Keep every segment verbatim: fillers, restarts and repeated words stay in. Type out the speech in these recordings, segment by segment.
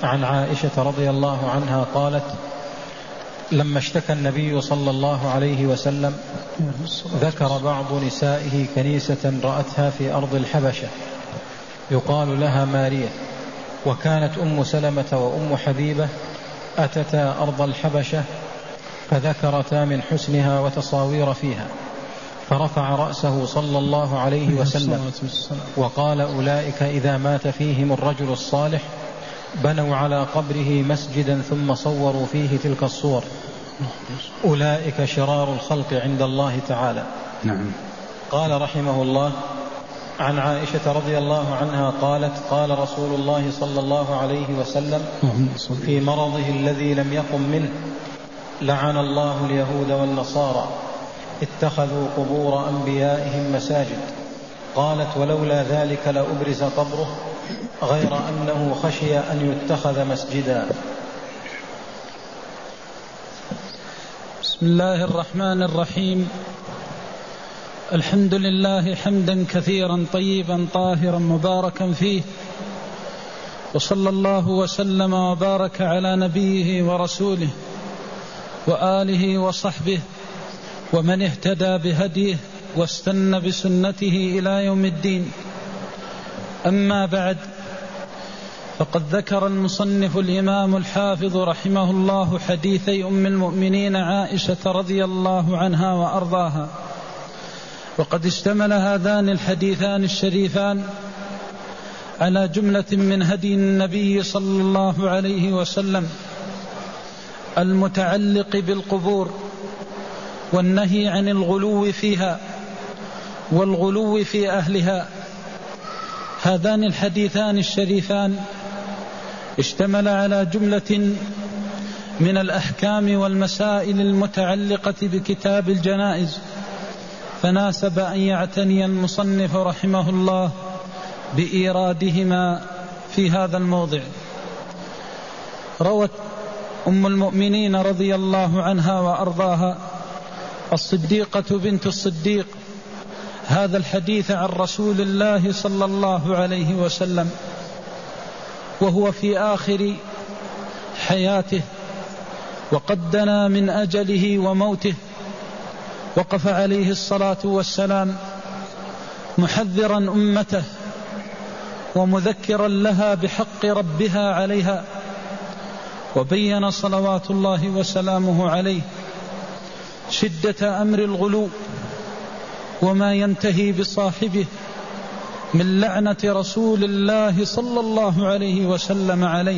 عن عائشة رضي الله عنها قالت: لما اشتكى النبي صلى الله عليه وسلم ذكر بعض نسائه كنيسة رأتها في أرض الحبشة يقال لها مارية، وكانت أم سلمة وأم حبيبة أتتا أرض الحبشة فذكرتا من حسنها وتصاوير فيها، فرفع رأسه صلى الله عليه وسلم وقال: أولئك إذا مات فيهم الرجل الصالح بنوا على قبره مسجدا ثم صوروا فيه تلك الصور، أولئك شرار الخلق عند الله تعالى. نعم. قال رحمه الله: عن عائشة رضي الله عنها قالت: قال رسول الله صلى الله عليه وسلم في مرضه الذي لم يقم منه: لعن الله اليهود والنصارى اتخذوا قبور أنبيائهم مساجد. قالت: ولولا ذلك لأبرز قبره، غير أنه خشي أن يتخذ مسجدا. بسم الله الرحمن الرحيم. الحمد لله حمدا كثيرا طيبا طاهرا مباركا فيه، وصلى الله وسلم وبارك على نبيه ورسوله وآله وصحبه ومن اهتدى بهديه واستنى بسنته إلى يوم الدين. أما بعد، فقد ذكر المصنف الإمام الحافظ رحمه الله حديثي أم المؤمنين عائشة رضي الله عنها وأرضاها، وقد اشتمل هذان الحديثان الشريفان على جملة من هدي النبي صلى الله عليه وسلم المتعلق بالقبور، والنهي عن الغلو فيها والغلو في أهلها. هذان الحديثان الشريفان اشتمل على جملة من الأحكام والمسائل المتعلقة بكتاب الجنائز، فناسب أن يعتني المصنف رحمه الله بإيرادهما في هذا الموضع. روت أم المؤمنين رضي الله عنها وأرضاها الصديقة بنت الصديق هذا الحديث عن رسول الله صلى الله عليه وسلم وهو في آخر حياته، وقد دنا من أجله وموته. وقف عليه الصلاة والسلام محذرا أمته ومذكرا لها بحق ربها عليها، وبين صلوات الله وسلامه عليه شدة أمر الغلو وما ينتهي بصاحبه من لعنة رسول الله صلى الله عليه وسلم عليه.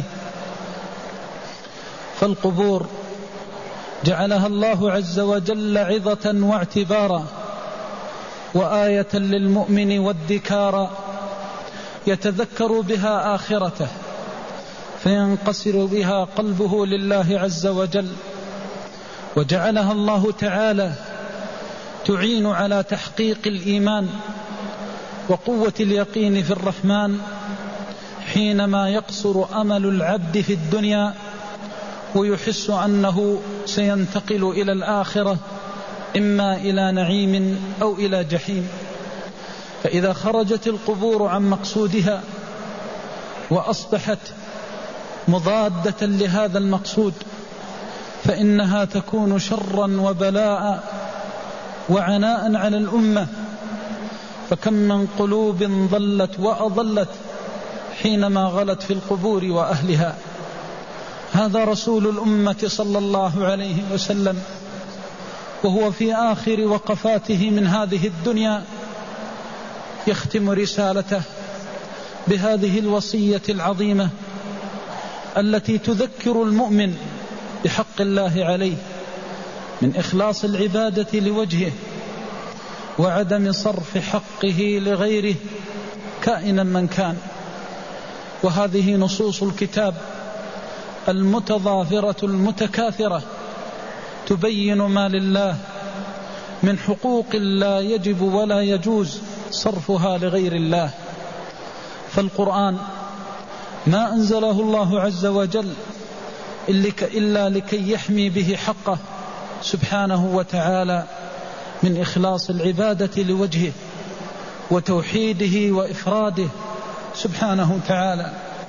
فالقبور جعلها الله عز وجل عظة واعتبارا وآية للمؤمن والذكارا يتذكر بها آخرته، فينقصر بها قلبه لله عز وجل. وجعلها الله تعالى تعين على تحقيق الإيمان وقوة اليقين في الرحمن حينما يقصر أمل العبد في الدنيا ويحس أنه سينتقل إلى الآخرة، إما إلى نعيم أو إلى جحيم. فإذا خرجت القبور عن مقصودها وأصبحت مضادة لهذا المقصود فإنها تكون شرا وبلاء وعناء على الأمة. فكم من قلوب ضلت وأضلت حينما غلت في القبور وأهلها. هذا رسول الأمة صلى الله عليه وسلم وهو في آخر وقفاته من هذه الدنيا يختم رسالته بهذه الوصية العظيمة التي تذكر المؤمن بحق الله عليه من إخلاص العبادة لوجهه وعدم صرف حقه لغيره كائنا من كان. وهذه نصوص الكتاب المتضافرة المتكاثرة تبين ما لله من حقوق لا يجب ولا يجوز صرفها لغير الله. فالقرآن ما أنزله الله عز وجل إلا لكي يحمي به حقه سبحانه وتعالى من إخلاص العبادة لوجهه وتوحيده وإفراده سبحانه وتعالى.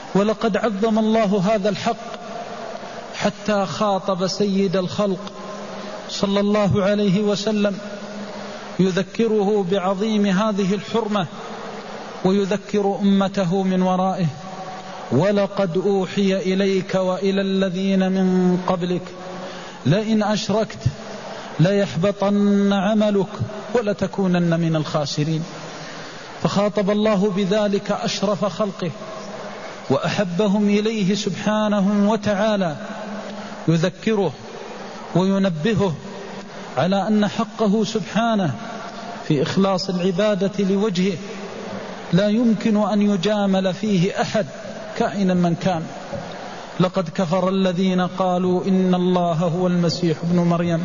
ولقد عظم الله هذا الحق حتى خاطب سيد الخلق صلى الله عليه وسلم يذكره بعظيم هذه الحرمة ويذكر أمته من ورائه: ولقد أوحي إليك وإلى الذين من قبلك لئن أشركت ليحبطن عملك ولتكونن من الخاسرين. فخاطب الله بذلك أشرف خلقه وأحبهم إليه سبحانه وتعالى، يذكره وينبهه على أن حقه سبحانه في إخلاص العبادة لوجهه لا يمكن أن يجامل فيه أحد كائنا من كان. لقد كفر الذين قالوا إن الله هو المسيح ابن مريم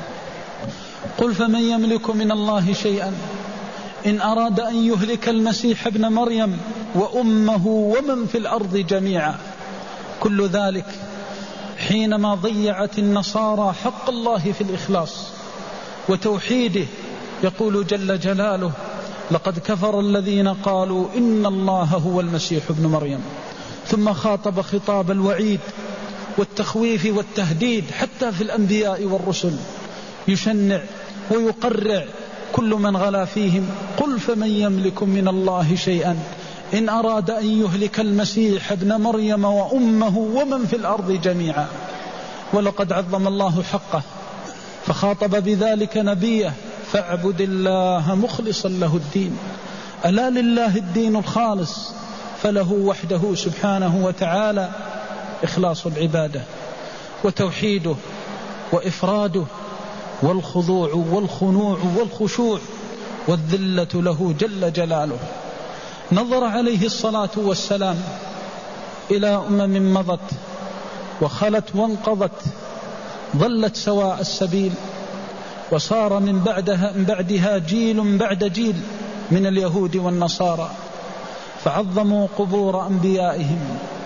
قل فمن يملك من الله شيئا إن أراد أن يهلك المسيح ابن مريم وأمه ومن في الأرض جميعا. كل ذلك حينما ضيعت النصارى حق الله في الإخلاص وتوحيده. يقول جل جلاله: لقد كفر الذين قالوا إن الله هو المسيح ابن مريم. ثم خاطب خطاب الوعيد والتخويف والتهديد حتى في الأنبياء والرسل، يشنع ويقرع كل من غلا فيهم: قل فمن يملك من الله شيئا إن أراد أن يهلك المسيح ابن مريم وأمه ومن في الأرض جميعا. ولقد عظم الله حقه فخاطب بذلك نبيه: فاعبد الله مخلصا له الدين. ألا لله الدين الخالص، فله وحده سبحانه وتعالى إخلاص العبادة وتوحيده وإفراده والخضوع والخنوع والخشوع والذلة له جل جلاله. نظر عليه الصلاة والسلام إلى أمم مضت وخلت وانقضت ظلت سواء السبيل، وصار من بعدها, من بعدها جيل بعد جيل من اليهود والنصارى، فعظموا قبور أنبيائهم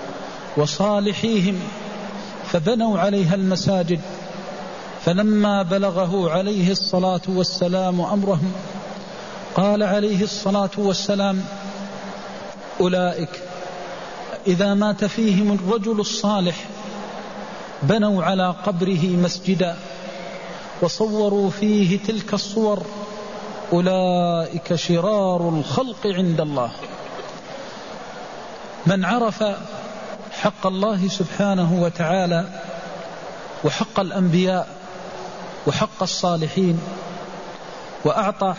وصالحيهم فبنوا عليها المساجد. فلما بلغه عليه الصلاة والسلام أمرهم قال عليه الصلاة والسلام: أولئك إذا مات فيهم الرجل الصالح بنوا على قبره مسجدا وصوروا فيه تلك الصور، أولئك شرار الخلق عند الله. من عرف حق الله سبحانه وتعالى وحق الأنبياء وحق الصالحين وأعطى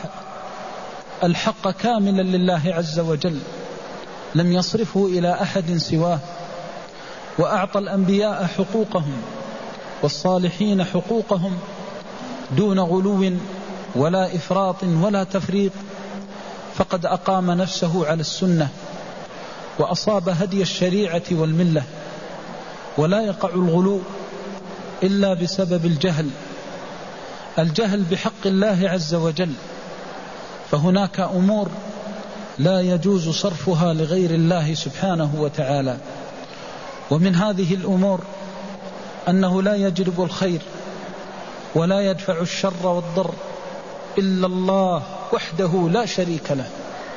الحق كاملا لله عز وجل لم يصرفه إلى أحد سواه، وأعطى الأنبياء حقوقهم والصالحين حقوقهم دون غلو ولا إفراط ولا تفريط، فقد أقام نفسه على السنة وأصاب هدي الشريعة والملة. ولا يقع الغلو إلا بسبب الجهل الجهل بحق الله عز وجل. فهناك أمور لا يجوز صرفها لغير الله سبحانه وتعالى، ومن هذه الأمور أنه لا يجلب الخير ولا يدفع الشر والضر إلا الله وحده لا شريك له.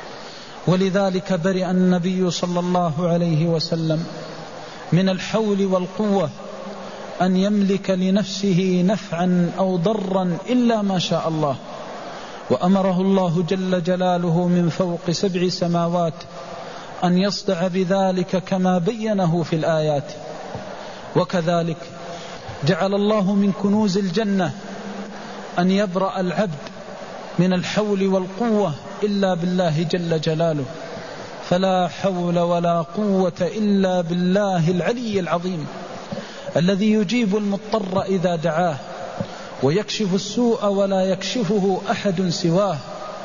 ولذلك برئ النبي صلى الله عليه وسلم من الحول والقوة أن يملك لنفسه نفعا أو ضرا إلا ما شاء الله، وأمره الله جل جلاله من فوق سبع سماوات أن يصدع بذلك كما بينه في الآيات. وكذلك جعل الله من كنوز الجنة أن يبرأ العبد من الحول والقوة إلا بالله جل جلاله، فلا حول ولا قوة إلا بالله العلي العظيم الذي يجيب المضطر إذا دعاه ويكشف السوء ولا يكشفه أحد سواه.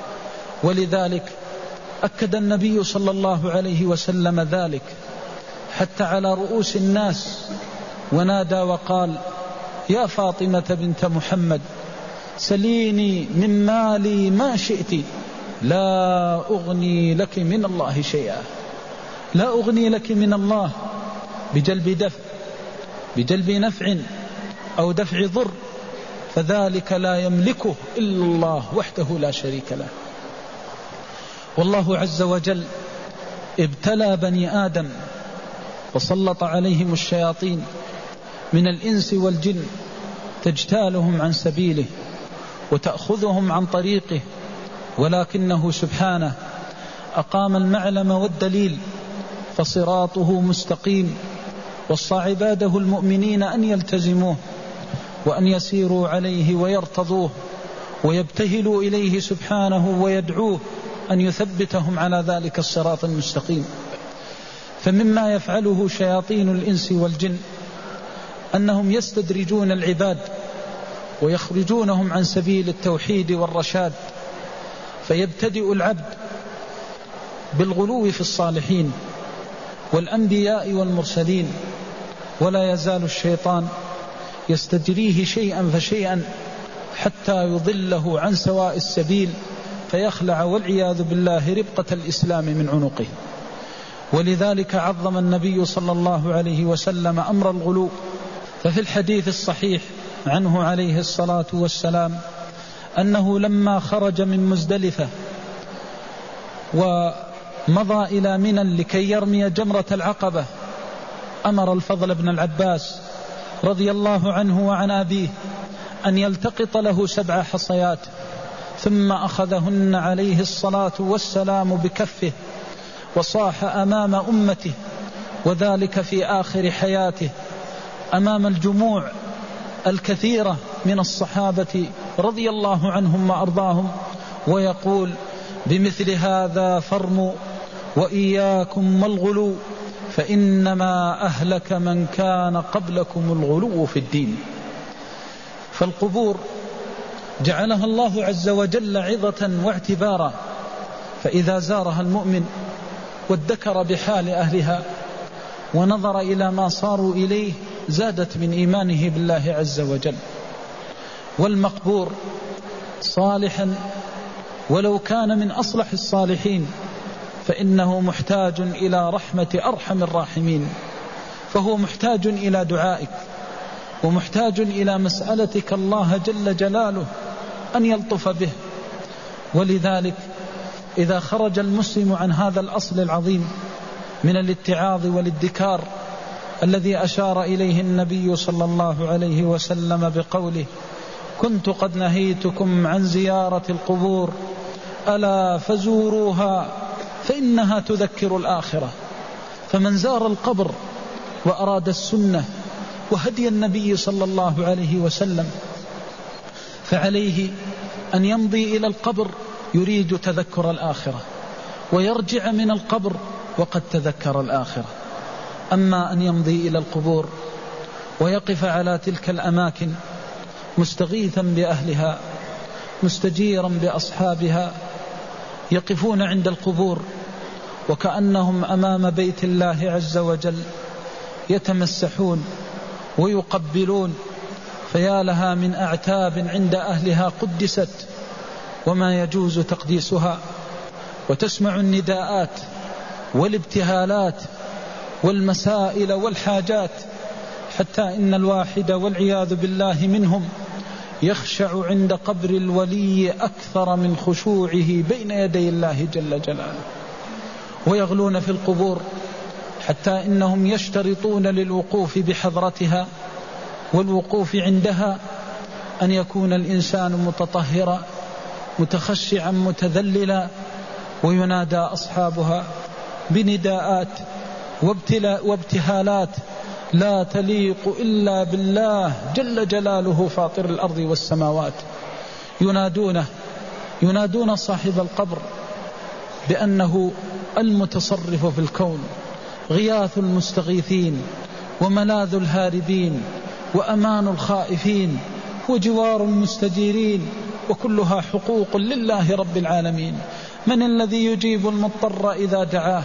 ولذلك أكد النبي صلى الله عليه وسلم ذلك حتى على رؤوس الناس، ونادى وقال: يا فاطمة بنت محمد سليني من مالي ما شئت لا أغني لك من الله شيئا. لا أغني لك من الله بجلب دفع بجلب نفع أو دفع ضر، فذلك لا يملكه إلا الله وحده لا شريك له. والله عز وجل ابتلى بني آدم وسلط عليهم الشياطين من الإنس والجن تجتالهم عن سبيله وتأخذهم عن طريقه، ولكنه سبحانه أقام المعلم والدليل فصراطه مستقيم، وصى عباده المؤمنين أن يلتزموه وأن يسيروا عليه ويرتضوه ويبتهلوا إليه سبحانه ويدعوه أن يثبتهم على ذلك الصراط المستقيم. فمما يفعله شياطين الإنس والجن أنهم يستدرجون العباد ويخرجونهم عن سبيل التوحيد والرشاد، فيبتدئ العبد بالغلو في الصالحين والأنبياء والمرسلين، ولا يزال الشيطان يستجريه شيئا فشيئا حتى يضله عن سواء السبيل فيخلع والعياذ بالله ربقة الإسلام من عنقه. ولذلك عظم النبي صلى الله عليه وسلم أمر الغلو، ففي الحديث الصحيح عنه عليه الصلاة والسلام أنه لما خرج من مزدلفة ومضى إلى منى لكي يرمي جمرة العقبة أمر الفضل بن العباس رضي الله عنه وعن أبيه أن يلتقط له سبع حصيات، ثم أخذهن عليه الصلاة والسلام بكفه وصاح أمام أمته، وذلك في آخر حياته أمام الجموع الكثيرة من الصحابة رضي الله عنهم وأرضاهم، ويقول: بمثل هذا فارموا وإياكم والغلو فإنما أهلك من كان قبلكم الغلو في الدين. فالقبور جعلها الله عز وجل عظة واعتبارا، فإذا زارها المؤمن وادكر بحال أهلها ونظر إلى ما صاروا إليه زادت من إيمانه بالله عز وجل. والمقبور صالحا ولو كان من أصلح الصالحين فإنه محتاج إلى رحمة أرحم الراحمين، فهو محتاج إلى دعائك ومحتاج إلى مسألتك الله جل جلاله أن يلطف به. ولذلك إذا خرج المسلم عن هذا الأصل العظيم من الاتعاظ والادكار الذي أشار إليه النبي صلى الله عليه وسلم بقوله: كنت قد نهيتكم عن زيارة القبور ألا فزوروها فإنها تذكر الآخرة. فمن زار القبر وأراد السنة وهدي النبي صلى الله عليه وسلم فعليه أن يمضي إلى القبر يريد تذكر الآخرة، ويرجع من القبر وقد تذكر الآخرة. أما أن يمضي إلى القبور ويقف على تلك الأماكن مستغيثا بأهلها مستجيرا بأصحابها، يقفون عند القبور وكأنهم أمام بيت الله عز وجل يتمسحون ويقبلون، فيا لها من أعتاب عند أهلها قدست وما يجوز تقديسها. وتسمع النداءات والابتهالات والمسائل والحاجات، حتى إن الواحد والعياذ بالله منهم يخشع عند قبر الولي أكثر من خشوعه بين يدي الله جل جلاله. ويغلون في القبور حتى إنهم يشترطون للوقوف بحضرتها والوقوف عندها أن يكون الإنسان متطهرا متخشعا متذللا، وينادى أصحابها بنداءات وابتهالات لا تليق إلا بالله جل جلاله فاطر الأرض والسماوات. ينادونه ينادون صاحب القبر بأنه المتصرف في الكون، غياث المستغيثين وملاذ الهاربين وأمان الخائفين وجوار المستجيرين، وكلها حقوق لله رب العالمين. من الذي يجيب المضطر إذا دعاه؟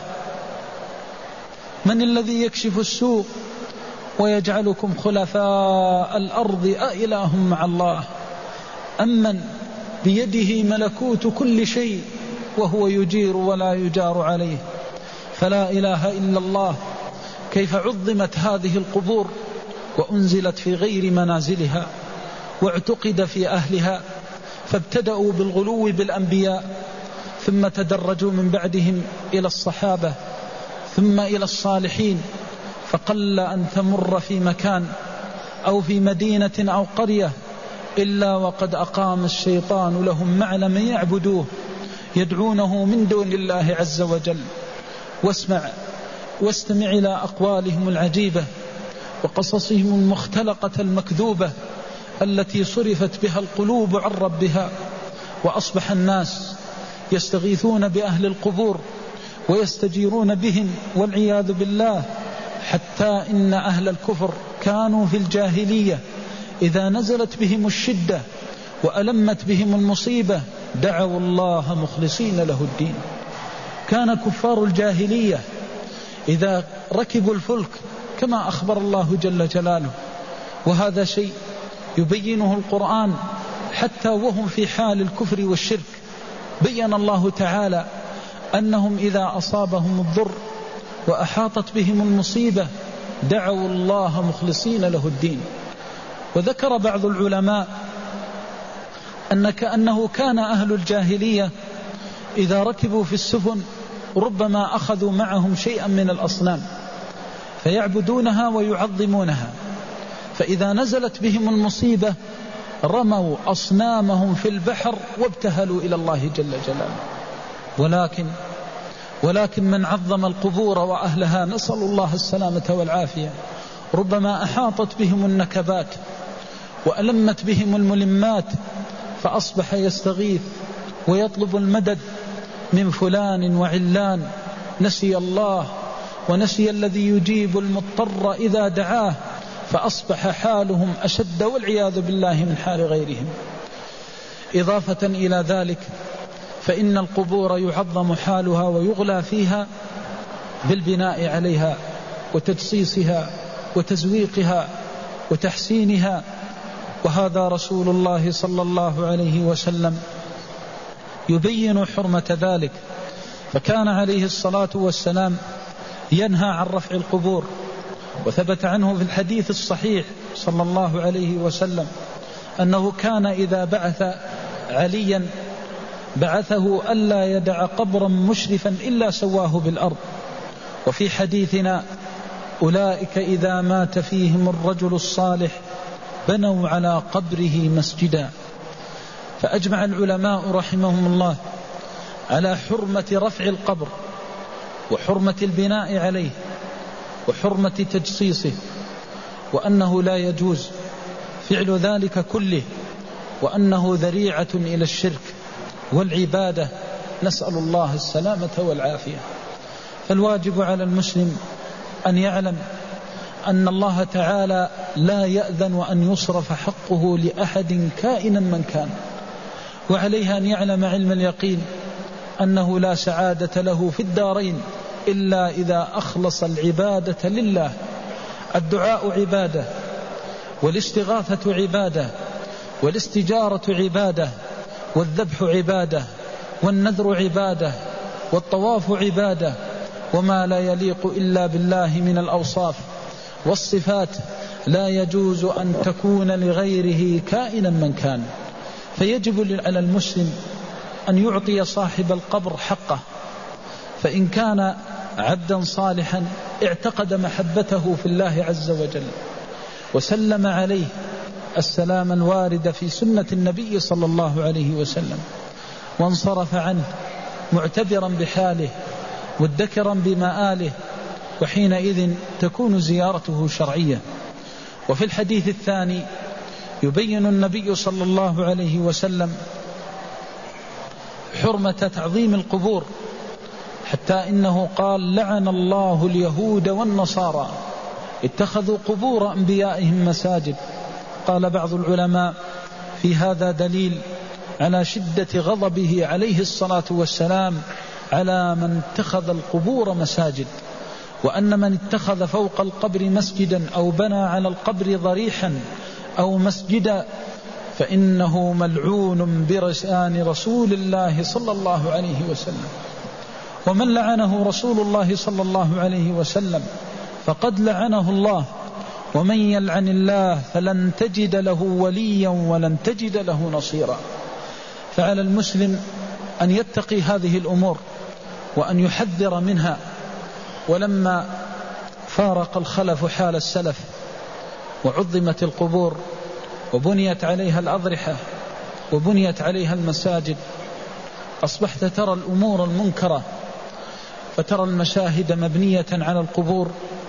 من الذي يكشف السوء ويجعلكم خلفاء الأرض أإله مع الله؟ أمن بيده ملكوت كل شيء وهو يجير ولا يجار عليه، فلا إله إلا الله. كيف عظمت هذه القبور وأنزلت في غير منازلها واعتقد في أهلها، فابتدأوا بالغلو بالأنبياء ثم تدرجوا من بعدهم إلى الصحابة ثم إلى الصالحين، فقل أن تمر في مكان أو في مدينة أو قرية إلا وقد أقام الشيطان لهم معلما يعبدوه يدعونه من دون الله عز وجل. واسمع واستمع إلى أقوالهم العجيبة وقصصهم المختلقة المكذوبة التي صرفت بها القلوب عن ربها. وأصبح الناس يستغيثون بأهل القبور ويستجيرون بهم والعياذ بالله، حتى إن أهل الكفر كانوا في الجاهلية إذا نزلت بهم الشدة وألمت بهم المصيبة دعوا الله مخلصين له الدين. كان كفار الجاهلية إذا ركبوا الفلك كما أخبر الله جل جلاله، وهذا شيء يبينه القرآن حتى وهم في حال الكفر والشرك. بيّن الله تعالى أنهم إذا أصابهم الضر وأحاطت بهم المصيبة دعوا الله مخلصين له الدين. وذكر بعض العلماء أن كأنه كان أهل الجاهلية إذا ركبوا في السفن ربما أخذوا معهم شيئا من الأصنام فيعبدونها ويعظمونها، فإذا نزلت بهم المصيبة رموا أصنامهم في البحر وابتهلوا إلى الله جل جلاله. ولكن ولكن من عظم القبور وأهلها نسأل الله السلامة والعافية ربما أحاطت بهم النكبات وألمت بهم الملمات فأصبح يستغيث ويطلب المدد من فلان وعلان، نسي الله ونسي الذي يجيب المضطر إذا دعاه، فأصبح حالهم أشد والعياذ بالله من حال غيرهم. إضافة إلى ذلك فإن القبور يعظم حالها ويغلى فيها بالبناء عليها وتجصيصها وتزويقها وتحسينها، وهذا رسول الله صلى الله عليه وسلم يبين حرمة ذلك، فكان عليه الصلاة والسلام ينهى عن رفع القبور. وثبت عنه في الحديث الصحيح صلى الله عليه وسلم أنه كان إذا بعث عليا بعثه ألا يدع قبرا مشرفا إلا سواه بالأرض. وفي حديثنا أولئك إذا مات فيهم الرجل الصالح بنوا على قبره مسجدا. فأجمع العلماء رحمهم الله على حرمة رفع القبر وحرمة البناء عليه وحرمة تجصيصه، وأنه لا يجوز فعل ذلك كله، وأنه ذريعة إلى الشرك والعبادة، نسأل الله السلامة والعافية. فالواجب على المسلم أن يعلم أن الله تعالى لا يأذن أن يصرف حقه لأحد كائنا من كان، وعليها أن يعلم علم اليقين أنه لا سعادة له في الدارين إلا إذا أخلص العبادة لله. الدعاء عبادة، والاستغاثة عبادة، والاستجارة عبادة، والذبح عبادة، والنذر عبادة، والطواف عبادة، وما لا يليق إلا بالله من الأوصاف والصفات لا يجوز أن تكون لغيره كائنا من كان. فيجب على المسلم أن يعطي صاحب القبر حقه، فإن كان عبدا صالحا اعتقد محبته في الله عز وجل وسلم عليه السلام الوارد في سنة النبي صلى الله عليه وسلم، وانصرف عنه معتبرا بحاله مدكرا بمآله، وحينئذ تكون زيارته شرعية. وفي الحديث الثاني يبين النبي صلى الله عليه وسلم حرمة تعظيم القبور، حتى إنه قال لعن الله اليهود والنصارى اتخذوا قبور أنبيائهم مساجد. قال بعض العلماء في هذا دليل على شدة غضبه عليه الصلاة والسلام على من اتخذ القبور مساجد، وأن من اتخذ فوق القبر مسجدا أو بنى على القبر ضريحا أو مسجدا فإنه ملعون بلسان رسول الله صلى الله عليه وسلم. ومن لعنه رسول الله صلى الله عليه وسلم فقد لعنه الله، ومن يلعن الله فلن تجد له وليا ولن تجد له نصيرا. فعلى المسلم أن يتقي هذه الأمور وأن يحذر منها. ولما فارق الخلف حال السلف وعظمت القبور وبنيت عليها الأضرحة وبنيت عليها المساجد، أصبحت ترى الأمور المنكرة، فترى المشاهد مبنية على القبور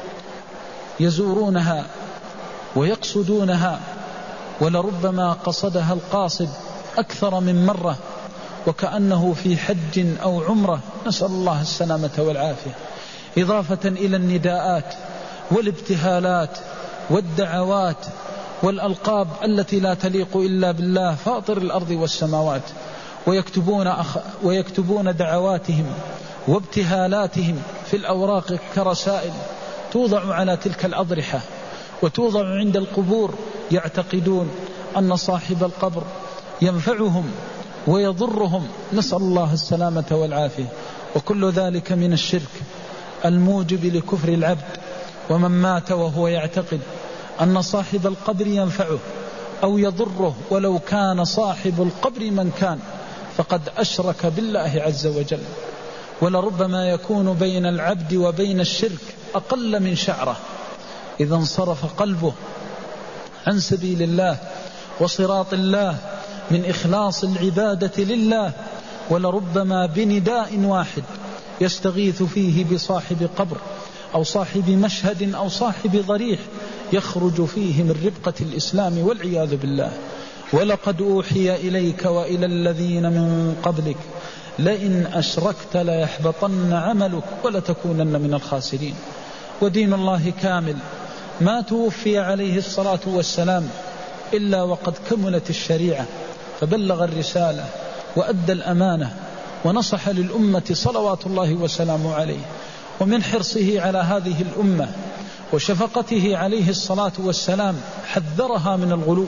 يزورونها ويقصدونها، ولربما قصدها القاصد أكثر من مرة وكأنه في حج أو عمرة، نسأل الله السلامة والعافية، إضافة إلى النداءات والابتهالات والدعوات والألقاب التي لا تليق إلا بالله فاطر الأرض والسماوات، ويكتبون, أخ ويكتبون دعواتهم وابتهالاتهم في الأوراق كرسائل توضع على تلك الأضرحة وتوضع عند القبور، يعتقدون أن صاحب القبر ينفعهم ويضرهم، نسأل الله السلامة والعافية. وكل ذلك من الشرك الموجب لكفر العبد. ومن مات وهو يعتقد أن صاحب القبر ينفعه أو يضره ولو كان صاحب القبر من كان فقد أشرك بالله عز وجل. ولربما يكون بين العبد وبين الشرك أقل من شعرة إذا انصرف قلبه عن سبيل الله وصراط الله من إخلاص العبادة لله. ولربما بنداء واحد يستغيث فيه بصاحب قبر أو صاحب مشهد أو صاحب ضريح يخرج فيه من ربقة الإسلام والعياذ بالله. ولقد أوحي إليك وإلى الذين من قبلك لئن أشركت ليحبطن عملك ولتكونن من الخاسرين. ودين الله كامل، ما توفي عليه الصلاة والسلام إلا وقد كملت الشريعة، فبلغ الرسالة وأدى الأمانة ونصح للأمة صلوات الله وسلامه عليه. ومن حرصه على هذه الأمة وشفقته عليه الصلاة والسلام حذرها من الغلو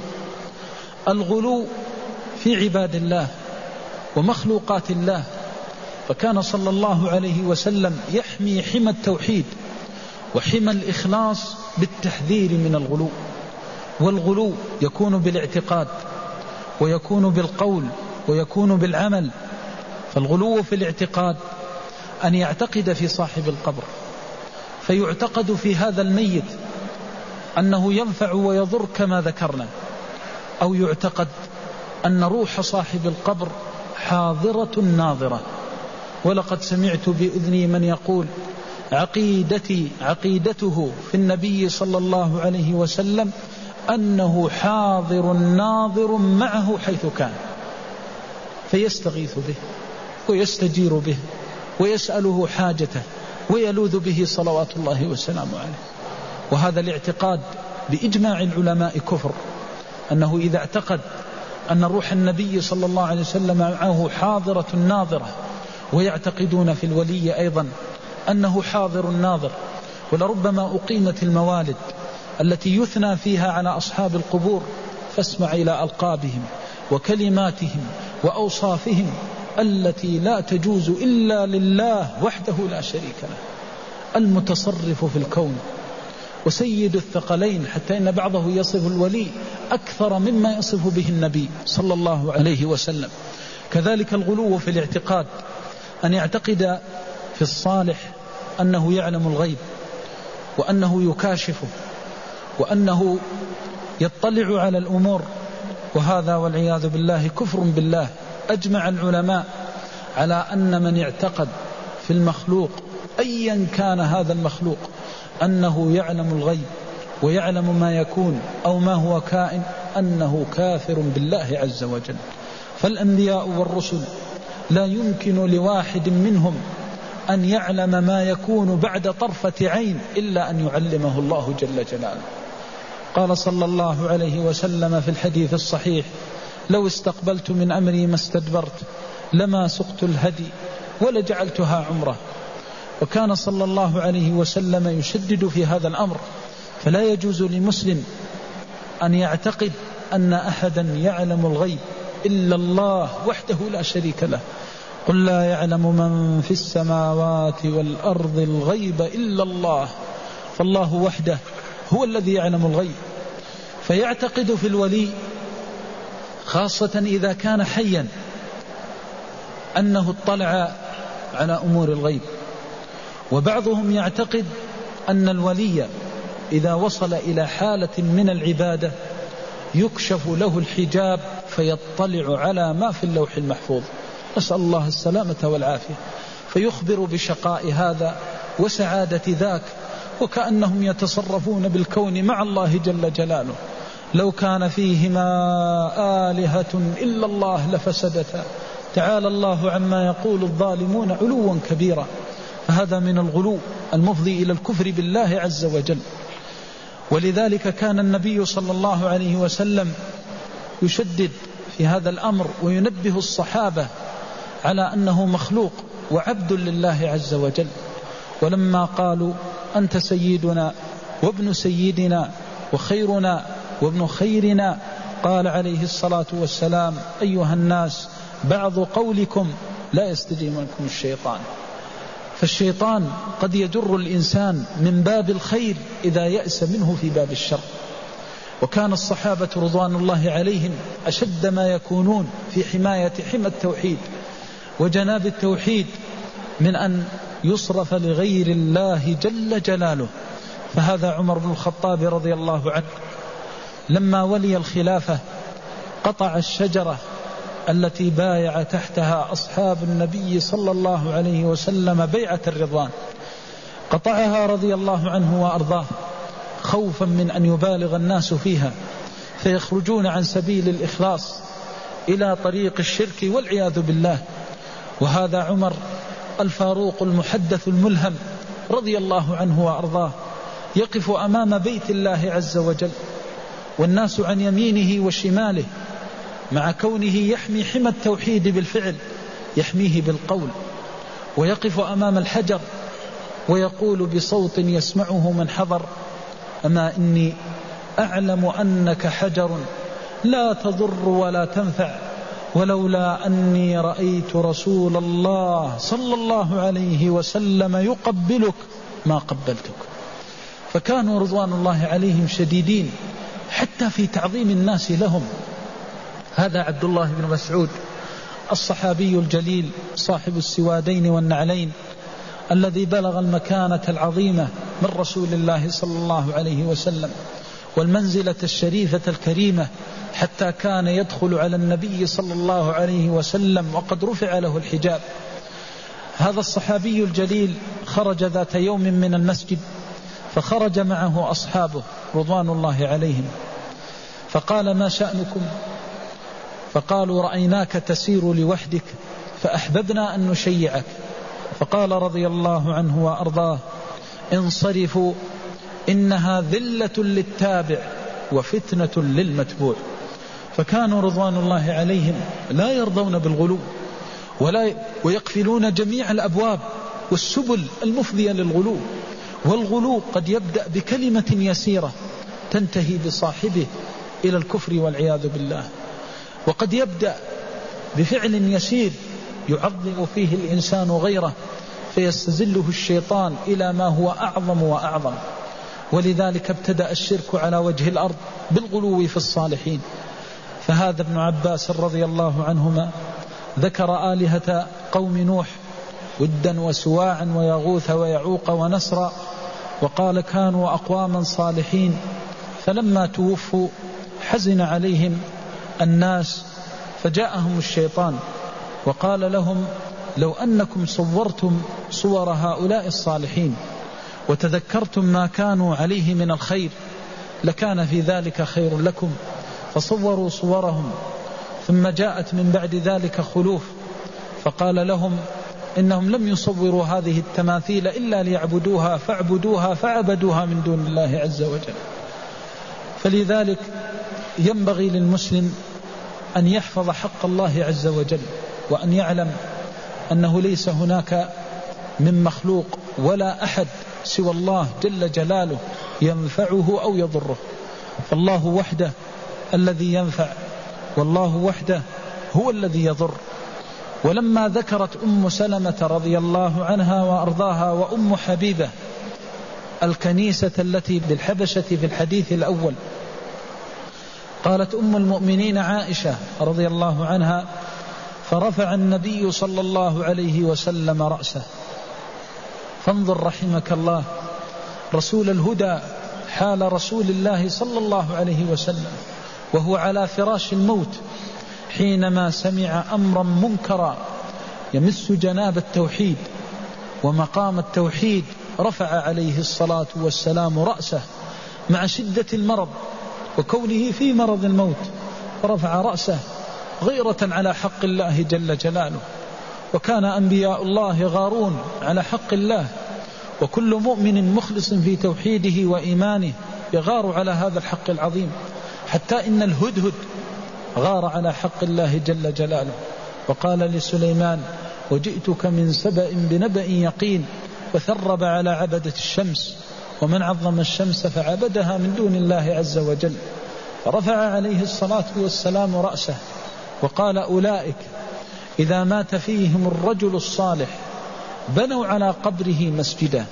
الغلو في عباد الله ومخلوقات الله، فكان صلى الله عليه وسلم يحمي حمى التوحيد وحمى الإخلاص بالتحذير من الغلو. والغلو يكون بالاعتقاد ويكون بالقول ويكون بالعمل. فالغلو في الاعتقاد أن يعتقد في صاحب القبر فيعتقد في هذا الميت أنه ينفع ويضر كما ذكرنا، أو يعتقد أن روح صاحب القبر حاضرة ناظرة. ولقد سمعت بأذني من يقول عقيدتي عقيدته في النبي صلى الله عليه وسلم أنه حاضر ناظر معه حيث كان، فيستغيث به ويستجير به ويسأله حاجته ويلوذ به صلوات الله وسلامه عليه. وهذا الاعتقاد بإجماع العلماء كفر، أنه إذا اعتقد أن روح النبي صلى الله عليه وسلم معه حاضرة ناظرة، ويعتقدون في الولي أيضا أنه حاضر ناظر. ولربما أقيمت الموالد التي يثنى فيها على أصحاب القبور، فاسمع إلى ألقابهم وكلماتهم وأوصافهم التي لا تجوز إلا لله وحده لا شريك له، المتصرف في الكون وسيد الثقلين، حتى إن بعضه يصف الولي أكثر مما يصف به النبي صلى الله عليه وسلم. كذلك الغلو في الاعتقاد، أن يعتقد في الصالح أنه يعلم الغيب وأنه يكاشفه وأنه يطلع على الأمور، وهذا والعياذ بالله كفر بالله. أجمع العلماء على أن من يعتقد في المخلوق أيا كان هذا المخلوق أنه يعلم الغيب ويعلم ما يكون أو ما هو كائن أنه كافر بالله عز وجل. فالأنبياء والرسل لا يمكن لواحد منهم أن يعلم ما يكون بعد طرفة عين إلا أن يعلمه الله جل جلاله. قال صلى الله عليه وسلم في الحديث الصحيح: لو استقبلت من أمري ما استدبرت لما سقت الهدي ولجعلتها عمره. وكان صلى الله عليه وسلم يشدد في هذا الأمر، فلا يجوز لمسلم أن يعتقد أن أحدا يعلم الغيب إلا الله وحده لا شريك له. قل لا يعلم من في السماوات والأرض الغيب إلا الله، فالله وحده هو الذي يعلم الغيب. فيعتقد في الولي خاصة إذا كان حيا أنه اطلع على أمور الغيب. وبعضهم يعتقد أن الولي إذا وصل إلى حالة من العبادة يكشف له الحجاب فيطلع على ما في اللوح المحفوظ، نسأل الله السلامة والعافية، فيخبر بشقاء هذا وسعادة ذاك، وكأنهم يتصرفون بالكون مع الله جل جلاله. لو كان فيهما آلهة إلا الله لفسدتا، تعالى الله عما يقول الظالمون علوا كبيرا. فهذا من الغلو المفضي إلى الكفر بالله عز وجل. ولذلك كان النبي صلى الله عليه وسلم يشدد في هذا الأمر وينبه الصحابة على أنه مخلوق وعبد لله عز وجل. ولما قالوا أنت سيدنا وابن سيدنا وخيرنا وابن خيرنا، قال عليه الصلاة والسلام أيها الناس بعض قولكم لا يستجيب منكم الشيطان. فالشيطان قد يجر الإنسان من باب الخير إذا يأس منه في باب الشر. وكان الصحابة رضوان الله عليهم أشد ما يكونون في حماية حمى التوحيد وجناب التوحيد من أن يصرف لغير الله جل جلاله. فهذا عمر بن الخطاب رضي الله عنه لما ولي الخلافة قطع الشجرة التي بايع تحتها أصحاب النبي صلى الله عليه وسلم بيعة الرضوان، قطعها رضي الله عنه وأرضاه خوفا من أن يبالغ الناس فيها فيخرجون عن سبيل الإخلاص إلى طريق الشرك والعياذ بالله. وهذا عمر الفاروق المحدث الملهم رضي الله عنه وأرضاه يقف أمام بيت الله عز وجل والناس عن يمينه وشماله، مع كونه يحمي حمى التوحيد بالفعل يحميه بالقول، ويقف أمام الحجر ويقول بصوت يسمعه من حضر أما إني أعلم أنك حجر لا تضر ولا تنفع، ولولا أني رأيت رسول الله صلى الله عليه وسلم يقبلك ما قبلتك. فكانوا رضوان الله عليهم شديدين حتى في تعظيم الناس لهم. هذا عبد الله بن مسعود الصحابي الجليل صاحب السوادين والنعلين الذي بلغ المكانة العظيمة من رسول الله صلى الله عليه وسلم والمنزلة الشريفة الكريمة، حتى كان يدخل على النبي صلى الله عليه وسلم وقد رفع له الحجاب. هذا الصحابي الجليل خرج ذات يوم من المسجد فخرج معه أصحابه رضوان الله عليهم، فقال ما شأنكم؟ فقالوا رأيناك تسير لوحدك فأحببنا أن نشيعك. فقال رضي الله عنه وأرضاه انصرفوا إنها ذلة للتابع وفتنة للمتبوع. فكانوا رضوان الله عليهم لا يرضون بالغلو ولا ويقفلون جميع الأبواب والسبل المفضية للغلو. والغلو قد يبدأ بكلمة يسيرة تنتهي بصاحبه إلى الكفر والعياذ بالله، وقد يبدأ بفعل يسير يعظم فيه الإنسان غيره فيستزله الشيطان إلى ما هو أعظم وأعظم. ولذلك ابتدأ الشرك على وجه الأرض بالغلو في الصالحين. فهذا ابن عباس رضي الله عنهما ذكر آلهة قوم نوح ودا وسواعا ويغوث ويعوق ونسرا، وقال كانوا أقواما صالحين فلما توفوا حزن عليهم الناس فجاءهم الشيطان وقال لهم لو أنكم صورتم صور هؤلاء الصالحين وتذكرتم ما كانوا عليه من الخير لكان في ذلك خير لكم. فصوروا صورهم، ثم جاءت من بعد ذلك خلوف فقال لهم إنهم لم يصوروا هذه التماثيل إلا ليعبدوها فاعبدوها فعبدوها من دون الله عز وجل. فلذلك ينبغي للمسلم أن يحفظ حق الله عز وجل، وأن يعلم أنه ليس هناك من مخلوق ولا أحد سوى الله جل جلاله ينفعه أو يضره، فالله وحده الذي ينفع والله وحده هو الذي يضر. ولما ذكرت أم سلمة رضي الله عنها وأرضاها وأم حبيبة الكنيسة التي بالحبشة في الحديث الأول، قالت أم المؤمنين عائشة رضي الله عنها فرفع النبي صلى الله عليه وسلم رأسه. فانظر رحمك الله رسول الهدى حال رسول الله صلى الله عليه وسلم وهو على فراش الموت حينما سمع أمرا منكرا يمس جناب التوحيد ومقام التوحيد، رفع عليه الصلاة والسلام رأسه مع شدة المرض وكونه في مرض الموت، رفع رأسه غيرة على حق الله جل جلاله. وكان أنبياء الله غارون على حق الله، وكل مؤمن مخلص في توحيده وإيمانه يغار على هذا الحق العظيم، حتى إن الهدهد غار على حق الله جل جلاله وقال لسليمان: وجئتك من سبأ بنبأ يقين، وثرب على عبدة الشمس، ومن عظم الشمس فعبدها من دون الله عز وجل. رفع عليه الصلاة والسلام رأسه وقال: أولئك إذا مات فيهم الرجل الصالح بنوا على قبره مسجدا.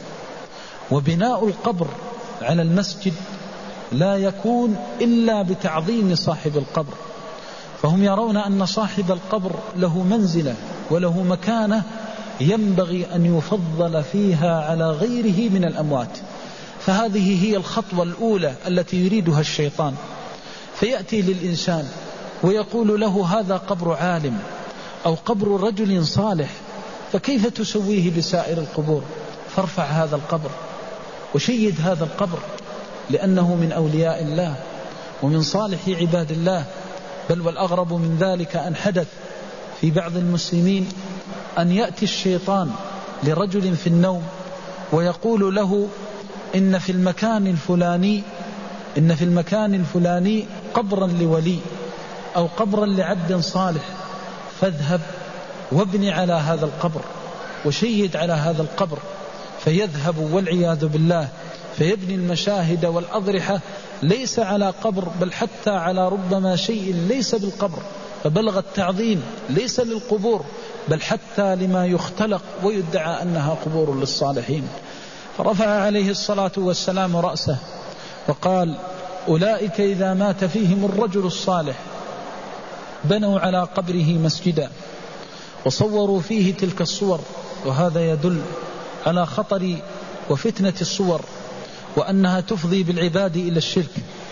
وبناء القبر على المسجد لا يكون إلا بتعظيم صاحب القبر، فهم يرون أن صاحب القبر له منزلة وله مكانة ينبغي أن يفضل فيها على غيره من الأموات. فهذه هي الخطوة الأولى التي يريدها الشيطان، فيأتي للإنسان ويقول له: هذا قبر عالم أو قبر رجل صالح، فكيف تسويه بسائر القبور؟ فارفع هذا القبر وشيد هذا القبر، لأنه من أولياء الله ومن صالح عباد الله. بل والأغرب من ذلك أن حدث في بعض المسلمين أن يأتي الشيطان لرجل في النوم ويقول له: إن في المكان الفلاني إن في المكان الفلاني قبرا لولي أو قبرا لعبد صالح، فاذهب وابني على هذا القبر وشيد على هذا القبر. فيذهب والعياذ بالله فيبني المشاهد والأضرحة ليس على قبر، بل حتى على ربما شيء ليس بالقبر، فبلغ التعظيم ليس للقبور بل حتى لما يختلق ويدعى أنها قبور للصالحين. فرفع عليه الصلاة والسلام رأسه وقال: أولئك إذا مات فيهم الرجل الصالح بنوا على قبره مسجدا وصوروا فيه تلك الصور. وهذا يدل على خطر وفتنة الصور، وأنها تفضي بالعباد إلى الشرك،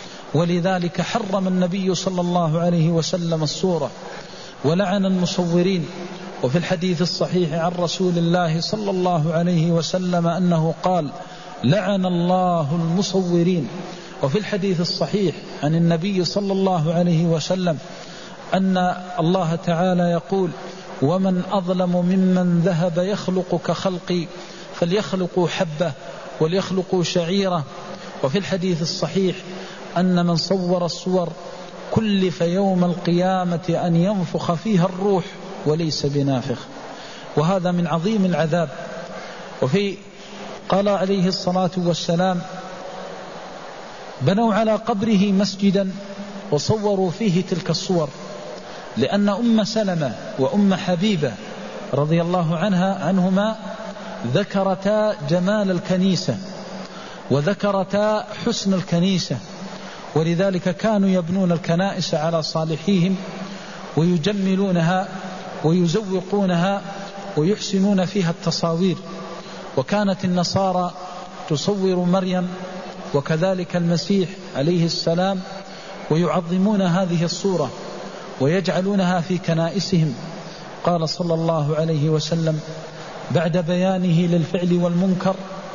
ولذلك حرم النبي صلى الله عليه وسلم الصورة ولعن المصورين. وفي الحديث الصحيح عن رسول الله صلى الله عليه وسلم أنه قال: لعن الله المصورين. وفي الحديث الصحيح عن النبي صلى الله عليه وسلم أن الله تعالى يقول: ومن أظلم ممن ذهب يخلق كخلقي فليخلقوا حبة وليخلقوا شعيرة. وفي الحديث الصحيح أن من صور الصور كلف يوم القيامة أن ينفخ فيها الروح وليس بنافخ، وهذا من عظيم العذاب. وفي قال عليه الصلاة والسلام: بنوا على قبره مسجدا وصوروا فيه تلك الصور، لأن أم سلمة وأم حبيبة رضي الله عنها عنهما ذكرتا جمال الكنيسة وذكرتا حسن الكنيسة، ولذلك كانوا يبنون الكنائس على صالحيهم ويجملونها ويزوقونها ويحسنون فيها التصاوير. وكانت النصارى تصور مريم وكذلك المسيح عليه السلام ويعظمون هذه الصورة ويجعلونها في كنائسهم. قال صلى الله عليه وسلم بعد بيانه للفعل والمنكر: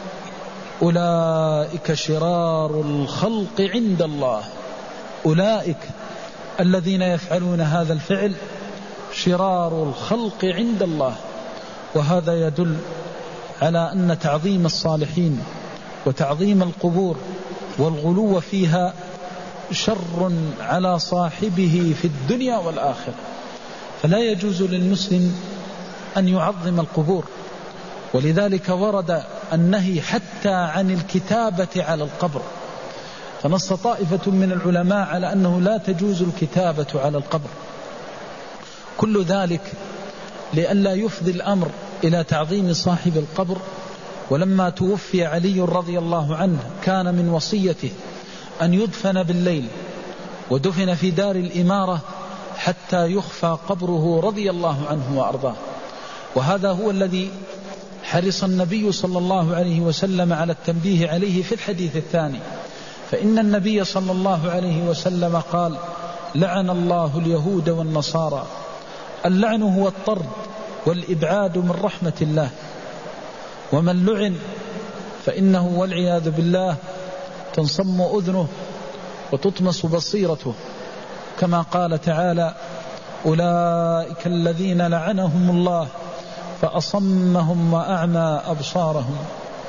أولئك شرار الخلق عند الله. أولئك الذين يفعلون هذا الفعل شرار الخلق عند الله. وهذا يدل على أن تعظيم الصالحين وتعظيم القبور والغلو فيها شر على صاحبه في الدنيا والآخرة، فلا يجوز للمسلم أن يعظم القبور. ولذلك ورد النهي حتى عن الكتابة على القبر، فنص طائفة من العلماء على أنه لا تجوز الكتابة على القبر. كل ذلك لئلا يفضي الأمر إلى تعظيم صاحب القبر. ولما توفي علي رضي الله عنه كان من وصيته أن يدفن بالليل، ودفن في دار الإمارة حتى يخفى قبره رضي الله عنه وأرضاه. وهذا هو الذي حرص النبي صلى الله عليه وسلم على التنبيه عليه في الحديث الثاني، فإن النبي صلى الله عليه وسلم قال: لعن الله اليهود والنصارى. اللعن هو الطرد والإبعاد من رحمة الله، ومن لعن فإنه والعياذ بالله تنصم أذنه وتطمس بصيرته، كما قال تعالى: أولئك الذين لعنهم الله فأصمهم وأعمى أبصارهم.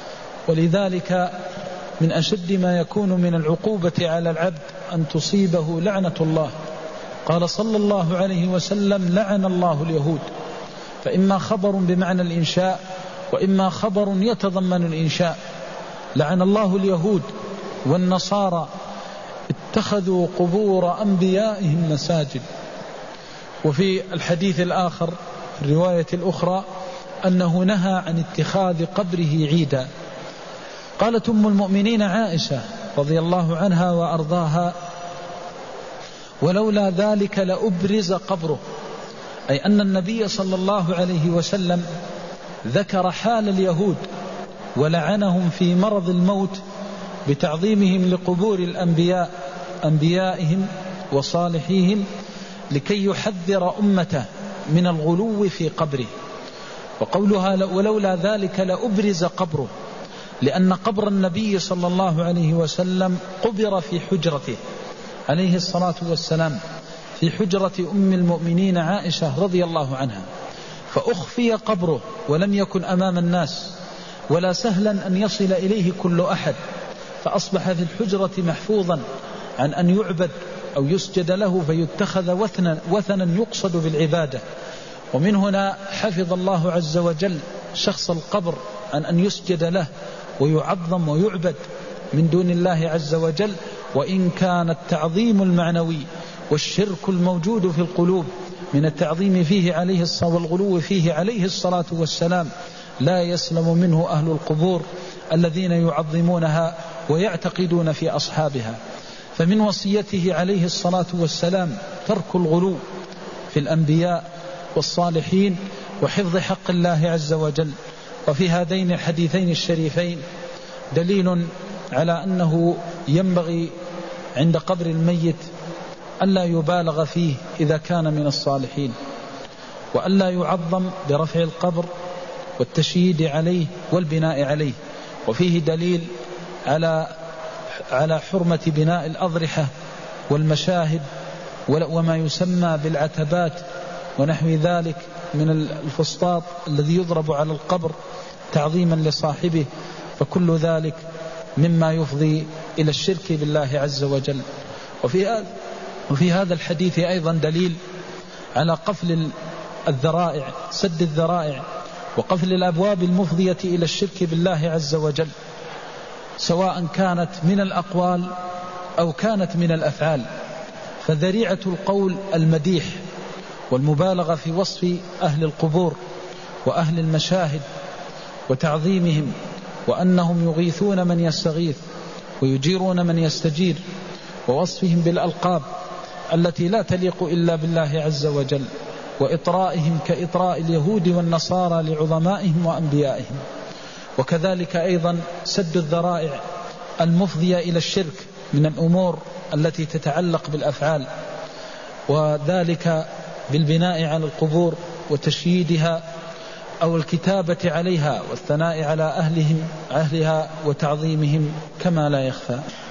ولذلك من أشد ما يكون من العقوبة على العبد أن تصيبه لعنة الله. قال صلى الله عليه وسلم: لعن الله اليهود، فإما خبر بمعنى الإنشاء وإما خبر يتضمن الإنشاء. لعن الله اليهود والنصارى اتخذوا قبور أنبيائهم مساجد. وفي الحديث الآخر الرواية الأخرى أنه نهى عن اتخاذ قبره عيدا. قالت أم المؤمنين عائشة رضي الله عنها وأرضاها: ولولا ذلك لأبرز قبره، أي أن النبي صلى الله عليه وسلم ذكر حال اليهود ولعنهم في مرض الموت بتعظيمهم لقبور الأنبياء أنبيائهم وصالحيهم، لكي يحذر أمته من الغلو في قبره. وقولها ولولا ذلك لأبرز قبره، لأن قبر النبي صلى الله عليه وسلم قبر في حجرته عليه الصلاة والسلام، في حجرة أم المؤمنين عائشة رضي الله عنها، فأخفي قبره ولم يكن أمام الناس ولا سهلا أن يصل إليه كل أحد، فأصبح في الحجرة محفوظا عن أن يعبد أو يسجد له فيتخذ وثنا, وثنا يقصد بالعبادة. ومن هنا حفظ الله عز وجل شخص القبر عن أن يسجد له ويعظم ويعبد من دون الله عز وجل. وإن كان التعظيم المعنوي والشرك الموجود في القلوب من التعظيم فيه عليه الصلاة والغلو فيه عليه الصلاة والسلام لا يسلم منه أهل القبور الذين يعظمونها ويعتقدون في أصحابها. فمن وصيته عليه الصلاة والسلام ترك الغلو في الأنبياء والصالحين وحفظ حق الله عز وجل. وفي هذين الحديثين الشريفين دليل على أنه ينبغي عند قبر الميت ألا يبالغ فيه إذا كان من الصالحين، وألا يعظم برفع القبر والتشييد عليه والبناء عليه. وفيه دليل على على حرمة بناء الأضرحة والمشاهد وما يسمى بالعتبات ونحو ذلك من الفسطاط الذي يضرب على القبر تعظيما لصاحبه، فكل ذلك مما يفضي إلى الشرك بالله عز وجل. وفي وفي هذا الحديث أيضا دليل على قفل الذرائع، سد الذرائع وقفل الأبواب المفضية إلى الشرك بالله عز وجل، سواء كانت من الأقوال أو كانت من الأفعال. فذريعة القول المديح والمبالغة في وصف أهل القبور وأهل المشاهد وتعظيمهم، وأنهم يغيثون من يستغيث ويجيرون من يستجير، ووصفهم بالألقاب التي لا تليق إلا بالله عز وجل، وإطرائهم كإطراء اليهود والنصارى لعظمائهم وأنبيائهم. وكذلك أيضا سد الذرائع المفضية إلى الشرك من الأمور التي تتعلق بالأفعال، وذلك بالبناء على القبور وتشييدها أو الكتابة عليها والثناء على أهلهم أهلها وتعظيمهم كما لا يخفى.